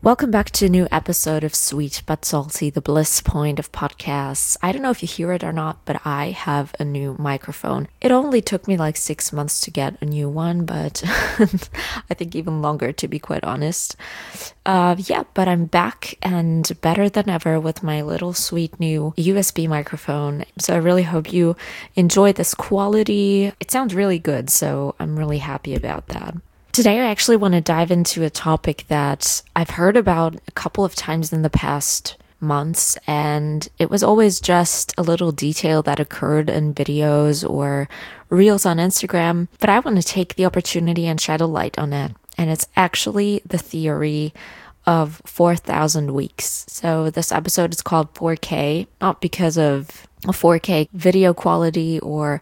Welcome back to a new episode of Sweet But Salty, the bliss point of podcasts. I don't know if you hear it or not, but I have a new microphone. It only took me like 6 months to get a new one, but I think even longer, to be quite honest. But I'm back and better than ever with my little sweet new USB microphone. So I really hope you enjoy this quality. It sounds really good, so I'm really happy about that. Today, I actually want to dive into a topic that I've heard about a couple of times in the past months, and it was always just a little detail that occurred in videos or reels on Instagram, but I want to take the opportunity and shed a light on it. And it's actually the theory of 4,000 weeks. So this episode is called 4K, not because of a 4K video quality or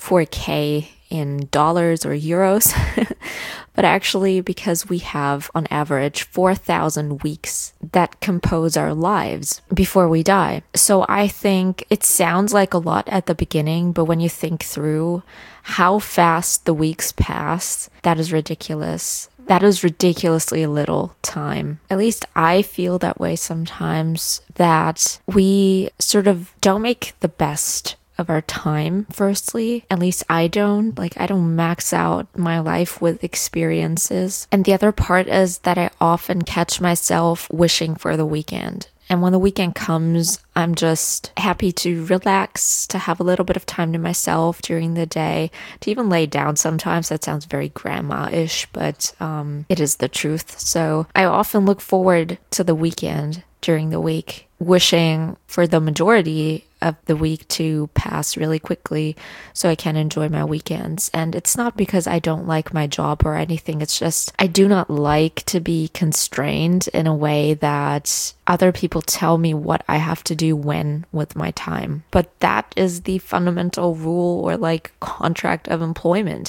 4K in dollars or euros, but actually because we have on average 4,000 weeks that compose our lives before we die. So I think it sounds like a lot at the beginning, but when you think through how fast the weeks pass, that is ridiculous. That is ridiculously little time. At least I feel that way sometimes, that we sort of don't make the best of our time, firstly. At least I don't. I don't max out my life with experiences. And the other part is that I often catch myself wishing for the weekend. And when the weekend comes, I'm just happy to relax, to have a little bit of time to myself during the day, to even lay down sometimes. That sounds very grandma-ish, but it is the truth. So I often look forward to the weekend during the week, wishing for the majority of the week to pass really quickly so I can enjoy my weekends. And it's not because I don't like my job or anything. It's just I do not like to be constrained in a way that other people tell me what I have to do when with my time. But that is the fundamental rule or contract of employment.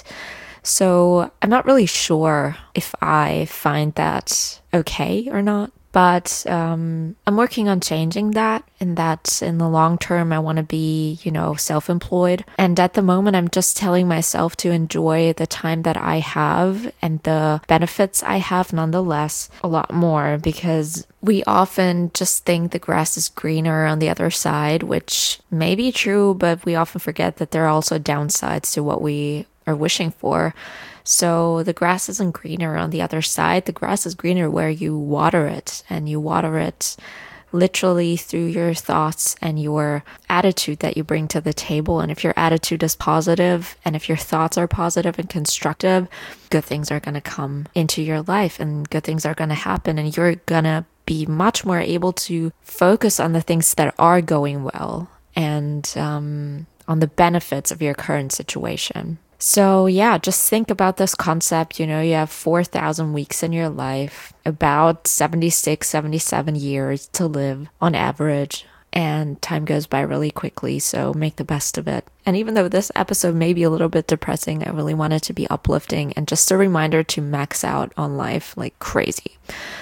So I'm not really sure if I find that okay or not. But I'm working on changing that, and that in the long term, I want to be, self-employed. And at the moment, I'm just telling myself to enjoy the time that I have and the benefits I have nonetheless a lot more, because we often just think the grass is greener on the other side, which may be true, but we often forget that there are also downsides to what we are wishing for. So the grass isn't greener on the other side. The grass is greener where you water it, and you water it literally through your thoughts and your attitude that you bring to the table. And if your attitude is positive, and if your thoughts are positive and constructive, good things are going to come into your life and good things are going to happen, and you're going to be much more able to focus on the things that are going well and on the benefits of your current situation. So yeah, just think about this concept. You have 4,000 weeks in your life, about 76, 77 years to live on average, and time goes by really quickly, so make the best of it. And even though this episode may be a little bit depressing, I really want it to be uplifting and just a reminder to max out on life like crazy.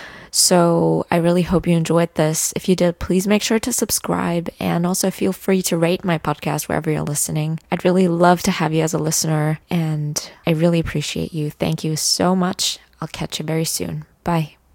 So I really hope you enjoyed this. If you did, please make sure to subscribe, and also feel free to rate my podcast wherever you're listening. I'd really love to have you as a listener, and I really appreciate you. Thank you so much. I'll catch you very soon. Bye.